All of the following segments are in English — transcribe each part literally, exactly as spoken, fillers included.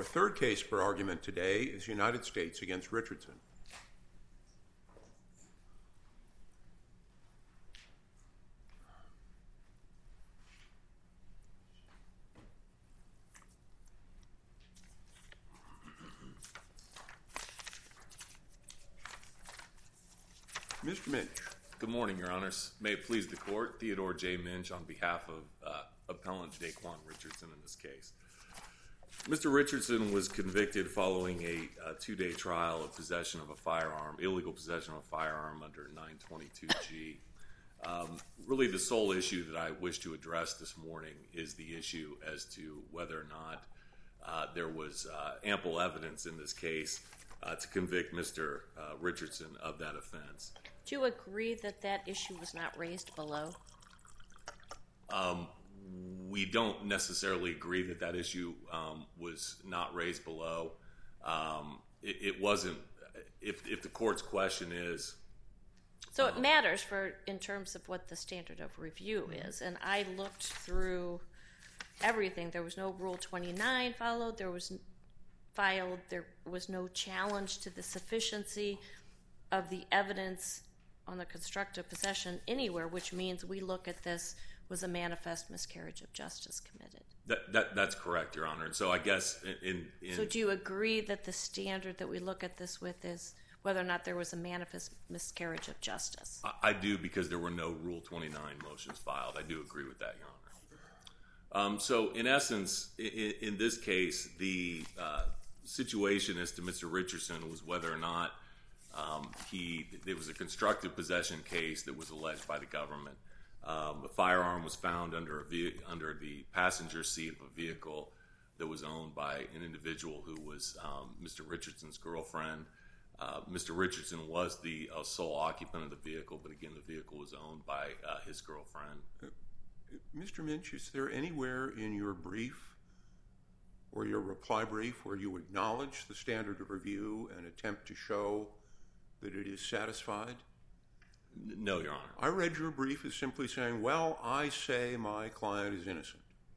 Our third case for argument today is United States against Richardson. Mister Minch. Good morning, Your Honors. May it please the Court, Theodore J. Minch on behalf of uh, Appellant Daquan Richardson in this case. Mister Richardson was convicted following a, a two-day trial of possession of a firearm, illegal possession of a firearm under nine twenty-two G. Um, really the sole issue that I wish to address this morning is the issue as to whether or not uh, there was uh, ample evidence in this case uh, to convict Mister Uh, Richardson of that offense. Do you agree that that issue was not raised below? Um, we don't necessarily agree that that issue um, was not raised below. Um, it, it wasn't. If, if the court's question is, so um, it matters for in terms of what the standard of review mm-hmm. is. And I looked through everything. There was no Rule twenty-nine followed. There was filed. There was no challenge to the sufficiency of the evidence on the constructive possession anywhere, which means we look at this was a manifest miscarriage of justice committed. That, that that's correct, Your Honor. And so I guess in, in so do you agree that the standard that we look at this with is whether or not there was a manifest miscarriage of justice? I, I do, because there were no Rule twenty-nine motions filed. I do agree with that, Your Honor. Um, so in essence, in, in this case, the uh, situation as to Mister Richardson was whether or not Um, he, it was a constructive possession case that was alleged by the government. Um, a firearm was found under a ve- under the passenger seat of a vehicle that was owned by an individual who was um, Mister Richardson's girlfriend. Uh, Mister Richardson was the uh, sole occupant of the vehicle, but again, the vehicle was owned by uh, his girlfriend. Uh, Mister Minch, is there anywhere in your brief or your reply brief where you acknowledge the standard of review and attempt to show that it is satisfied? No, Your Honor. I read your brief as simply saying, well, I say my client is innocent.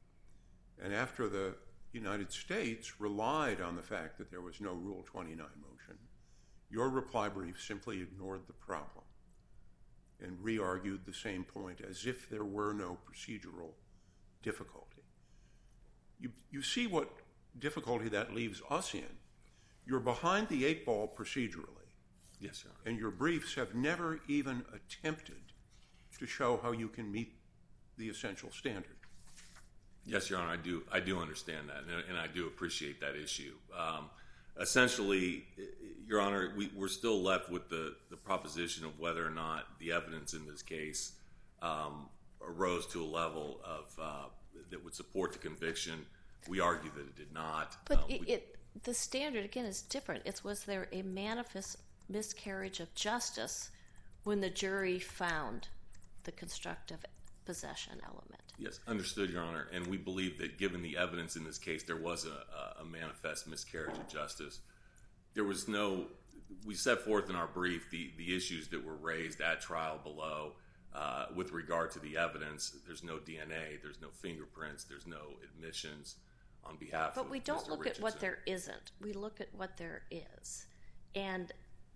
And after the United States relied on the fact that there was no Rule twenty-nine motion, your reply brief simply ignored the problem and re-argued the same point as if there were no procedural difficulty. You, you see what difficulty that leaves us in. You're behind the eight ball procedurally. Yes, Your Honor. And your briefs have never even attempted to show how you can meet the essential standard. Yes, Your Honor, I do. I do understand that, and, and I do appreciate that issue. Um, essentially, Your Honor, we, we're still left with the, the proposition of whether or not the evidence in this case um, arose to a level of uh, that would support the conviction. We argue that it did not. But um, it, we, it, the standard, again, is different. It's was there a manifest miscarriage of justice when the jury found the constructive possession element? Yes, understood, Your Honor. And we believe that given the evidence in this case, there was a, a manifest miscarriage of justice. There was no, we set forth in our brief the, the issues that were raised at trial below uh, with regard to the evidence. There's no D N A, there's no fingerprints, there's no admissions on behalf but of But we don't Mister look Richardson. at what there isn't. We look at what there is. And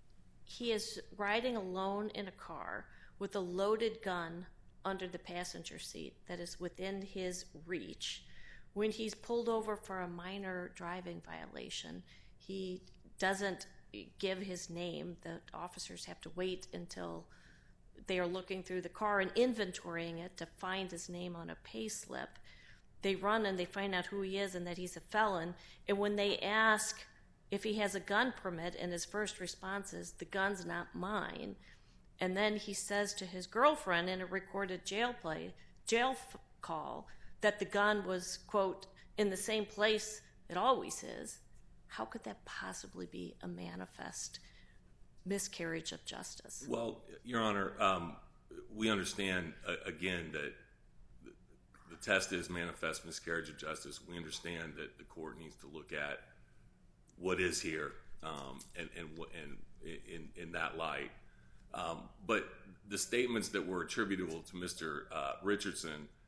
he is riding alone in a car with a loaded gun under the passenger seat that is within his reach. When he's pulled over for a minor driving violation, he doesn't give his name. The officers have to wait until they are looking through the car and inventorying it to find his name on a pay slip. They run and they find out who he is and that he's a felon. And when they ask if he has a gun permit, and his first response is, the gun's not mine. And then he says to his girlfriend in a recorded jail play, jail f- call that the gun was, quote, in the same place it always is. How could that possibly be a manifest miscarriage of justice? Well, Your Honor, um, we understand, uh, again, that the, the test is manifest miscarriage of justice. We understand that the court needs to look at what is here, um, and, and, and in, in that light. Um, but the statements that were attributable to Mister Uh, Richardson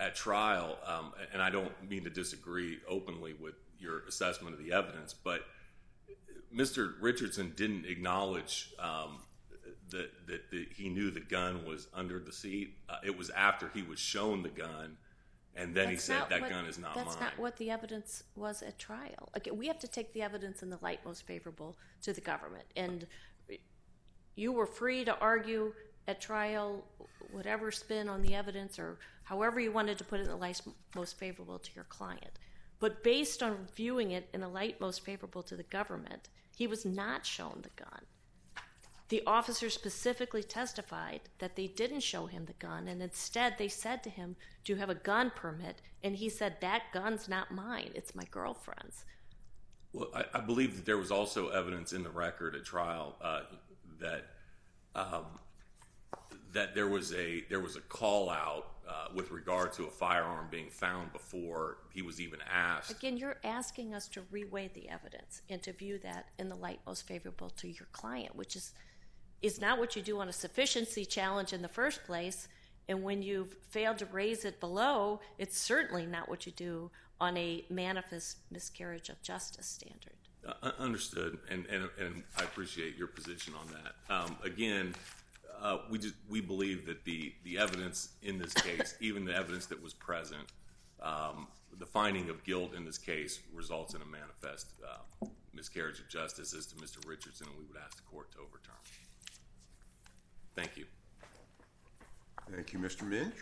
at trial, um, and I don't mean to disagree openly with your assessment of the evidence, but Mister Richardson didn't acknowledge um, that, that, that he knew the gun was under the seat. Uh, it was after he was shown the gun, and then That's he said, that what, gun is not that's mine. That's not what the evidence was at trial. Okay, we have to take the evidence in the light most favorable to the government. And you were free to argue at trial whatever spin on the evidence or however you wanted to put it in the light most favorable to your client. But based on viewing it in the light most favorable to the government, he was not shown the gun. The officer specifically testified that they didn't show him the gun, and instead they said to him, do you have a gun permit? And he said, that gun's not mine, it's my girlfriend's. Well, I, I believe that there was also evidence in the record at trial uh, that um, that there was a there was a call out uh, with regard to a firearm being found before he was even asked. Again, you're asking us to reweigh the evidence and to view that in the light most favorable to your client, which is is not what you do on a sufficiency challenge in the first place. And when you've failed to raise it below, it's certainly not what you do on a manifest miscarriage of justice standard. Uh, understood, and, and and I appreciate your position on that. Um, again, uh, we just we believe that the the evidence in this case, even the evidence that was present, um, the finding of guilt in this case results in a manifest uh, miscarriage of justice as to Mister Richardson, and we would ask the court to overturn. Thank you. Thank you, Mister Minch.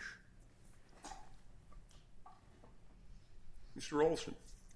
Mister Olson.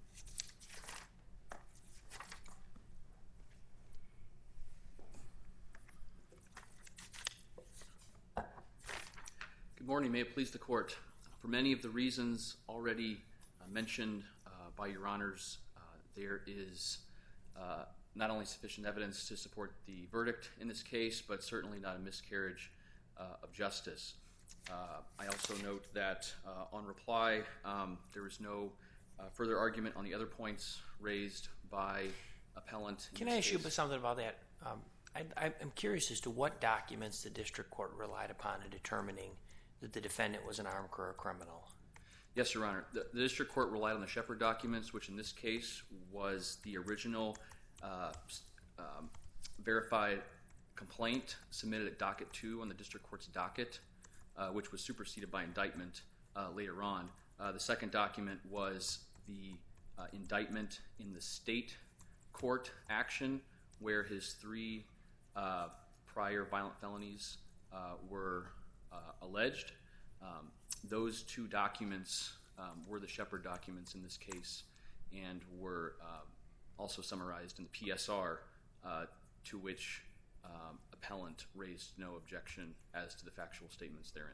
Good morning. May it please the court. For many of the reasons already uh, mentioned uh, by your honors, uh, there is uh, not only sufficient evidence to support the verdict in this case, but certainly not a miscarriage uh, of justice. Uh, I also note that uh, on reply, um, there was no uh, further argument on the other points raised by appellant. Can I ask you something about that? Um, I, I'm curious as to what documents the district court relied upon in determining that the defendant was an armed career criminal. Yes, Your Honor. The, the district court relied on the Shepard documents, which in this case was the original uh, um, verified complaint submitted at docket two on the district court's docket, uh, which was superseded by indictment uh, later on. Uh, the second document was the uh, indictment in the state court action where his three uh, prior violent felonies uh, were uh, alleged. Um, those two documents um, were the Shepard documents in this case and were uh, also summarized in the P S R uh, to which um, appellant raised no objection as to the factual statements therein.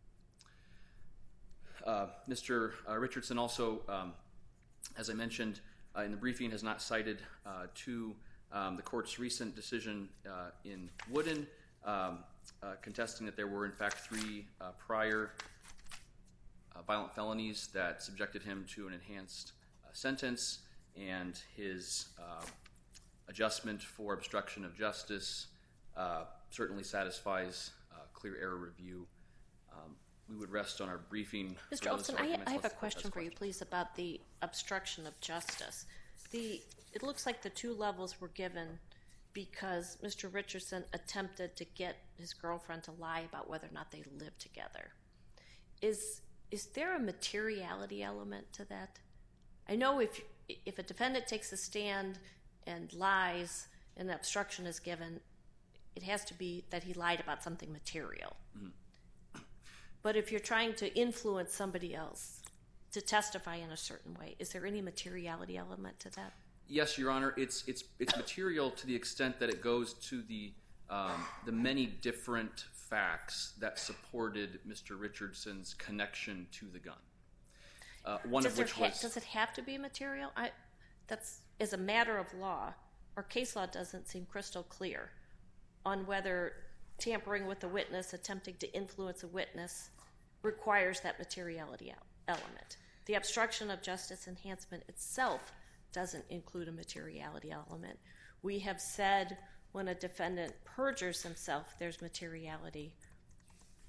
Uh, Mister Uh, Richardson also, um, as I mentioned uh, in the briefing, has not cited uh, to um, the court's recent decision uh, in Wooden, um, uh, contesting that there were in fact three uh, prior uh, violent felonies that subjected him to an enhanced uh, sentence, and his uh, adjustment for obstruction of justice uh, certainly satisfies uh, clear error review. Um, we would rest on our briefing. Mister Olson, I, I have a question for you, please, about the obstruction of justice. The it looks like the two levels were given because Mister Richardson attempted to get his girlfriend to lie about whether or not they lived together. Is is there a materiality element to that? I know if if a defendant takes a stand and lies and the obstruction is given, it has to be that he lied about something material. Mm-hmm. But if you're trying to influence somebody else to testify in a certain way, is there any materiality element to that? Yes, Your Honor. It's it's it's material to the extent that it goes to the um, the many different facts that supported Mister Richardson's connection to the gun. Uh, one does of which ha- was does it have to be material? I, that's as a matter of law, our case law doesn't seem crystal clear on whether tampering with a witness, attempting to influence a witness, requires that materiality element. The obstruction of justice enhancement itself doesn't include a materiality element. We have said when a defendant perjures himself, there's materiality.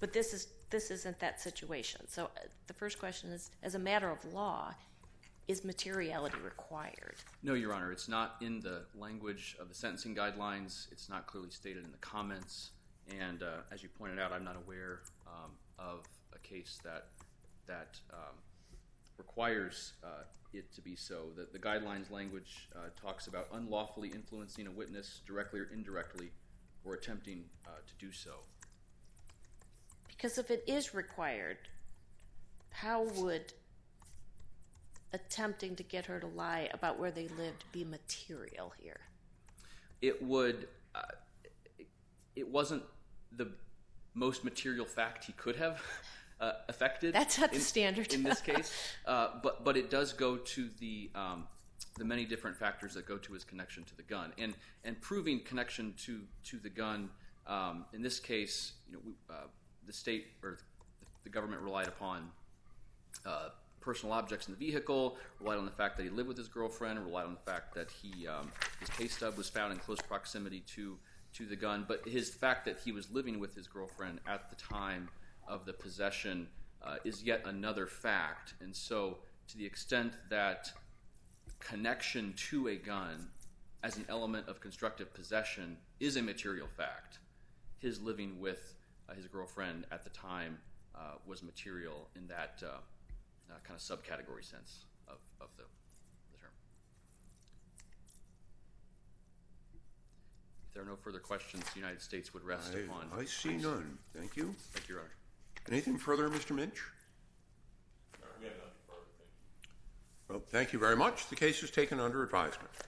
But this is this isn't that situation. So uh, the first question is, as a matter of law, is materiality required? No, Your Honor. It's not in the language of the sentencing guidelines. It's not clearly stated in the comments. And uh, as you pointed out, I'm not aware um, of a case that that um, requires uh, it to be so. The, the guidelines language uh, talks about unlawfully influencing a witness directly or indirectly or attempting uh, to do so. Because if it is required, how would attempting to get her to lie about where they lived be material here? It would... Uh, it wasn't the most material fact he could have uh, affected. That's not the in, standard. in this case. Uh, but but it does go to the um, the many different factors that go to his connection to the gun. And and proving connection to, to the gun, um, in this case, you know, we, uh, the state or the government relied upon uh, personal objects in the vehicle, relied on the fact that he lived with his girlfriend, relied on the fact that he um, his pay stub was found in close proximity to to the gun, but his fact that he was living with his girlfriend at the time of the possession uh, is yet another fact. And so to the extent that connection to a gun as an element of constructive possession is a material fact, his living with uh, his girlfriend at the time uh, was material in that uh, uh, kind of subcategory sense of, of the If there are no further questions, the United States would rest I, upon... I see none. Thank you. Thank you, Your Honor. Anything further, Mister Minch? We have nothing further. Thank you. Well, thank you very much. The case is taken under advisement.